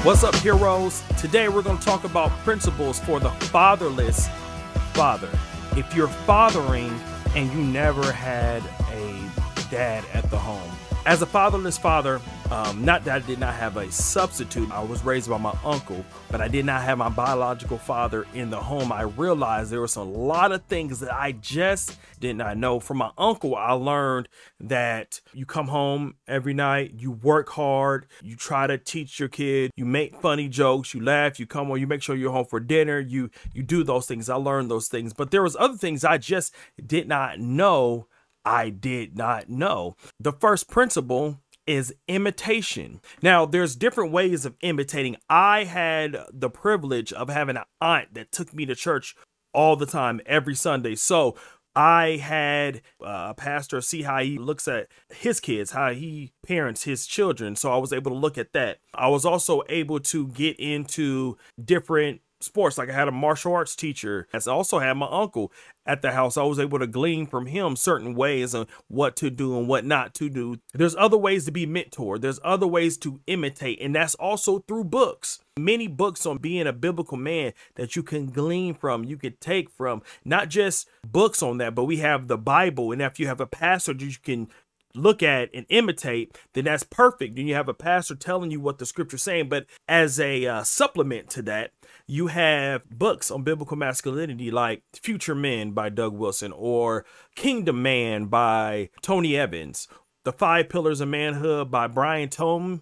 What's up, heroes? Today we're going to talk about principles for the fatherless father. If you're fathering and you never had a dad at the home. As a fatherless father, not that I did not have a substitute. I was raised by my uncle, but I did not have my biological father in the home. I realized there was a lot of things that I just did not know. From my uncle, I learned that you come home every night, you work hard, you try to teach your kid, you make funny jokes, you laugh, you come home, you make sure you're home for dinner, you do those things. I learned those things, but there was other things I just did not know. The first principle is imitation. Now, there's different ways of imitating. I had the privilege of having an aunt that took me to church all the time, every Sunday. So I had a pastor see how he looks at his kids, how he parents his children. So I was able to look at that. I was also able to get into different sports. Like I had a martial arts teacher. I also had my uncle at the house. I was able to glean from him certain ways of what to do and what not to do. There's other ways to be mentored. There's other ways to imitate, and that's also through books. Many books on being a biblical man that you can glean from, you can take from, not just books on that, but we have the Bible. And if you have a pastor that you can look at and imitate, then that's perfect. Then you have a pastor telling you what the scripture's saying. But as a supplement to that, you have books on biblical masculinity like Future Men by Doug Wilson or Kingdom Man by Tony Evans, The 5 Pillars of Manhood by Brian Tome,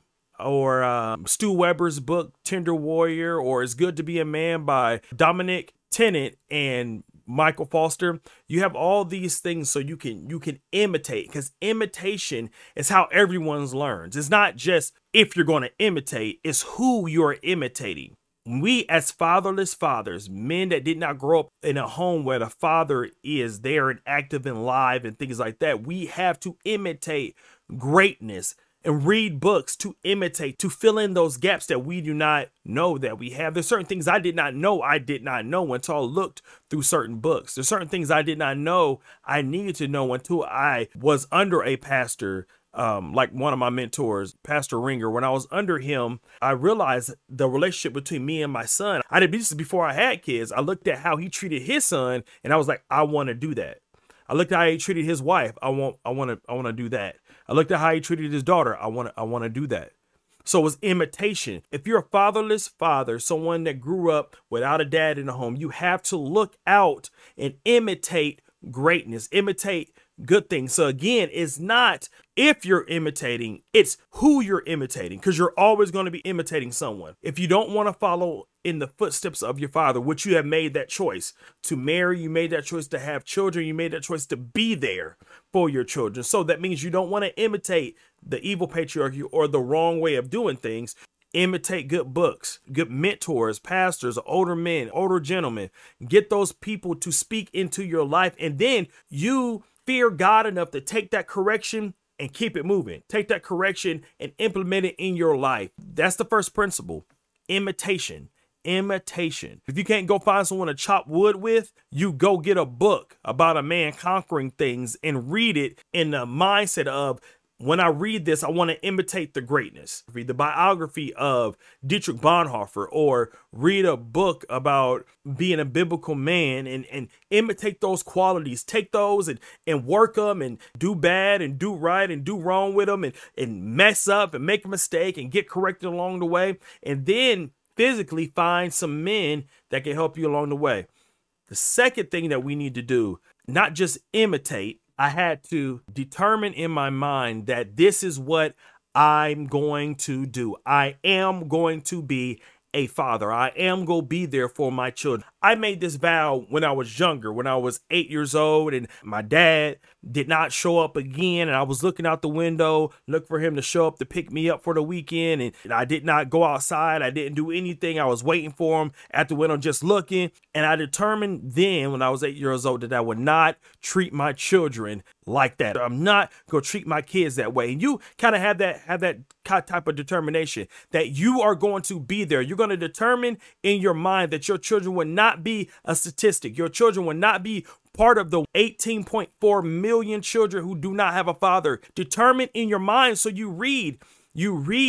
or Stu Weber's book Tender Warrior, or It's Good to Be a Man by Dominic Tennant and Michael Foster. You have all these things so you can imitate, because imitation is how everyone learns. It's not just if you're going to imitate, it's who you're imitating. We as fatherless fathers, men that did not grow up in a home where the father is there and active and live and things like that, we have to imitate greatness and read books to imitate, to fill in those gaps that we do not know that we have. There's certain things I did not know until I looked through certain books. There's certain things I did not know I needed to know until I was under a pastor, like one of my mentors, Pastor Ringer. When I was under him, I realized the relationship between me and my son. This is before I had kids. I looked at how he treated his son, and I was like, I want to do that. I looked at how he treated his wife. I want to do that. I looked at how he treated his daughter. I want to do that. So it's imitation. If you're a fatherless father, someone that grew up without a dad in the home, you have to look out and imitate greatness, imitate good things. So again, it's not if you're imitating, it's who you're imitating, because you're always going to be imitating someone. If you don't want to follow in the footsteps of your father, which you have made that choice to marry, you made that choice to have children, you made that choice to be there for your children. So that means you don't want to imitate the evil patriarchy or the wrong way of doing things. Imitate good books, good mentors, pastors, older men, older gentlemen. Get those people to speak into your life, and then you fear God enough to take that correction and keep it moving. Take that correction and implement it in your life. That's the first principle. Imitation. If you can't go find someone to chop wood with, you go get a book about a man conquering things and read it in the mindset of, when I read this, I want to imitate the greatness. Read the biography of Dietrich Bonhoeffer, or read a book about being a biblical man and imitate those qualities. Take those and work them and do bad and do right and do wrong with them and mess up and make a mistake and get corrected along the way. And then physically find some men that can help you along the way. The second thing that we need to do, not just imitate, I had to determine in my mind that this is what I'm going to do. I am going to be a father. I am going to be there for my children. I made this vow when I was younger, when I was 8 years old, and my dad did not show up again. And I was looking out the window, look for him to show up to pick me up for the weekend. And I did not go outside. I didn't do anything. I was waiting for him at the window, just looking. And I determined then when I was 8 years old that I would not treat my children like that. I'm not going to treat my kids that way. And you kind of have that type of determination that you are going to be there. You're going to determine in your mind that your children will not be a statistic. Your children will not be part of the 18.4 million children who do not have a father. Determine in your mind. So you read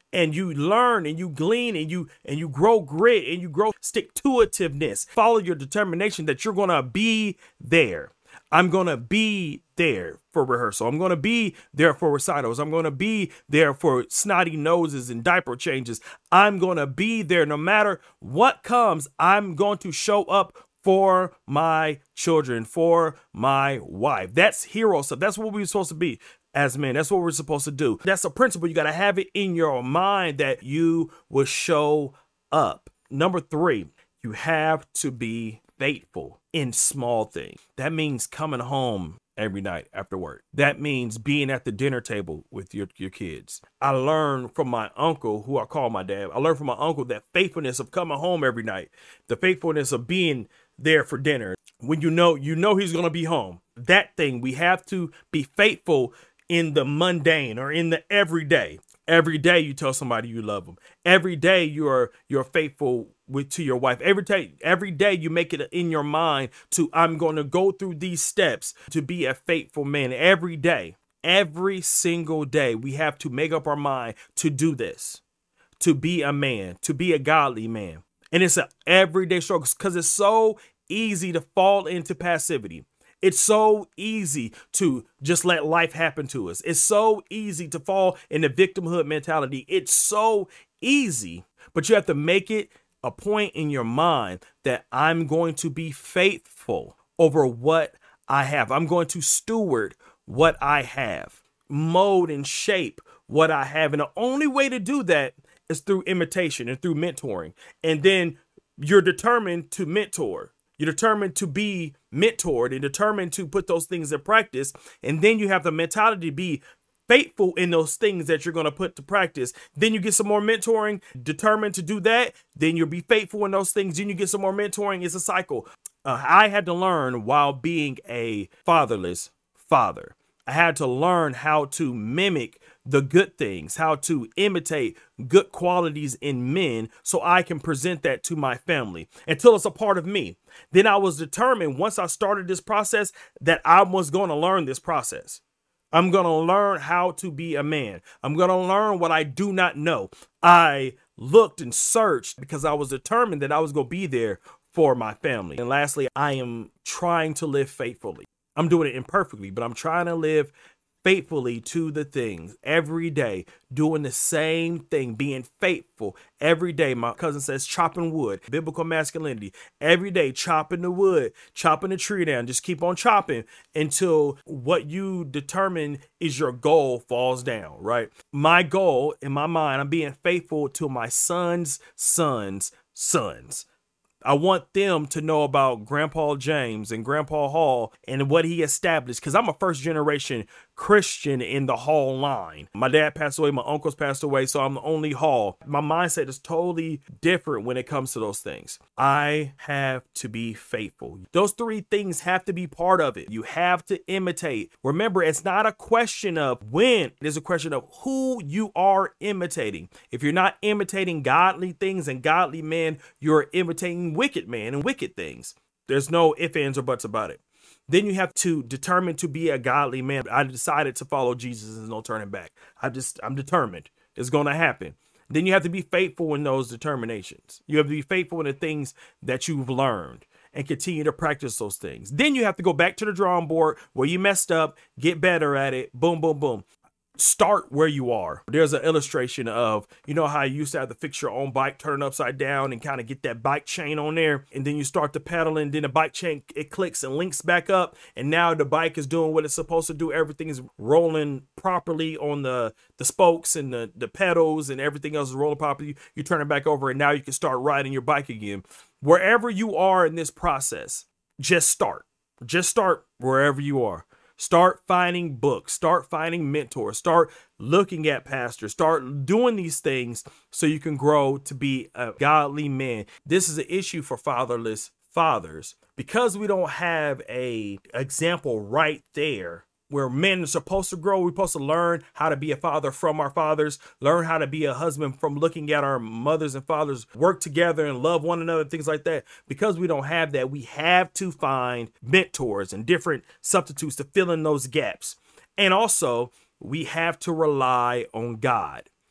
and you learn and you glean and you grow grit and you grow stick to itiveness. Follow your determination that you're going to be there. I'm going to be there for rehearsal. I'm going to be there for recitals. I'm going to be there for snotty noses and diaper changes. I'm going to be there no matter what comes. I'm going to show up for my children, for my wife. That's hero stuff. That's what we're supposed to be as men. That's what we're supposed to do. That's a principle. You got to have it in your mind that you will show up. Number 3, you have to be faithful in small things. That means coming home every night after work. That means being at the dinner table with your kids. I learned from my uncle, who I call my dad. I learned from my uncle that faithfulness of coming home every night, the faithfulness of being there for dinner. When you know he's going to be home. That thing, we have to be faithful in the mundane or in the everyday. Every day you tell somebody you love them. Every day you're faithful to your wife. Every day you make it in your mind to, I'm going to go through these steps to be a faithful man. Every day, every single day, we have to make up our mind to do this, to be a man, to be a godly man. And it's an everyday struggle because it's so easy to fall into passivity. It's so easy to just let life happen to us. It's so easy to fall in the victimhood mentality. It's so easy, but you have to make it a point in your mind that I'm going to be faithful over what I have. I'm going to steward what I have, mold and shape what I have. And the only way to do that is through imitation and through mentoring. And then you're determined to mentor. You're determined to be mentored and determined to put those things in practice. And then you have the mentality to be faithful in those things that you're going to put to practice. Then you get some more mentoring, determined to do that. Then you'll be faithful in those things. Then you get some more mentoring. It's a cycle. I had to learn while being a fatherless father. I had to learn how to mimic the good things, how to imitate good qualities in men so I can present that to my family until it's a part of me. Then I was determined once I started this process that I was going to learn this process. I'm going to learn how to be a man. I'm going to learn what I do not know. I looked and searched because I was determined that I was going to be there for my family. And lastly, I am trying to live faithfully. I'm doing it imperfectly, but I'm trying to live faithfully to the things every day, doing the same thing, being faithful every day. My cousin says chopping wood, biblical masculinity, every day, chopping the wood, chopping the tree down, just keep on chopping until what you determine is your goal falls down, right? My goal in my mind, I'm being faithful to my son's sons' sons. I want them to know about Grandpa James and Grandpa Hall and what he established, because I'm a first generation Christian in the Hall line. My dad passed away, my uncles passed away, so I'm the only Hall. My mindset is totally different when it comes to those things. I have to be faithful. Those 3 things have to be part of it. You have to imitate. Remember, it's not a question of when, it is a question of who you are imitating. If you're not imitating godly things and godly men, you're imitating wicked men and wicked things. There's no ifs, ands, or buts about it. Then you have to determine to be a godly man. I decided to follow Jesus. There's no turning back. I'm determined. It's going to happen. Then you have to be faithful in those determinations. You have to be faithful in the things that you've learned and continue to practice those things. Then you have to go back to the drawing board where you messed up, get better at it. Boom, boom, boom. Start where you are. There's an illustration of, you know how you used to have to fix your own bike, turn it upside down and kind of get that bike chain on there. And then you start to pedal and then the bike chain, it clicks and links back up. And now the bike is doing what it's supposed to do. Everything is rolling properly on the spokes and the pedals and everything else is rolling properly. You turn it back over and now you can start riding your bike again. Wherever you are in this process, just start. Just start wherever you are. Start finding books, start finding mentors, start looking at pastors, start doing these things so you can grow to be a godly man. This is an issue for fatherless fathers because we don't have an example right there where men are supposed to grow. We're supposed to learn how to be a father from our fathers, learn how to be a husband from looking at our mothers and fathers, work together and love one another, things like that. Because we don't have that, we have to find mentors and different substitutes to fill in those gaps. And also, we have to rely on God.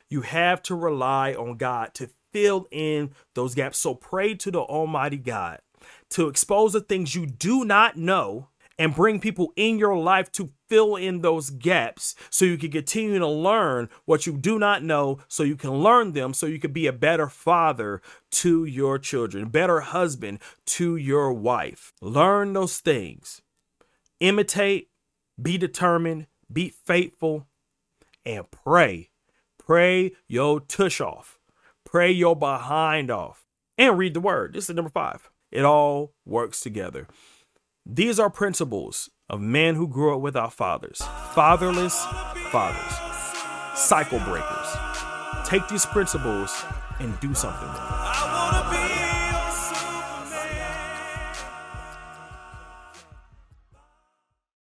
You have to rely on God to fill in those gaps. So pray to the Almighty God to expose the things you do not know and bring people in your life to fill in those gaps so you can continue to learn what you do not know, so you can learn them, so you can be a better father to your children, better husband to your wife. Learn those things. Imitate, be determined, be faithful, and pray. Pray your tush off. Pray your behind off. And read the word. This is number 5. It all works together. These are principles of men who grew up without fathers. Fatherless fathers. Cycle breakers. Take these principles and do something with them.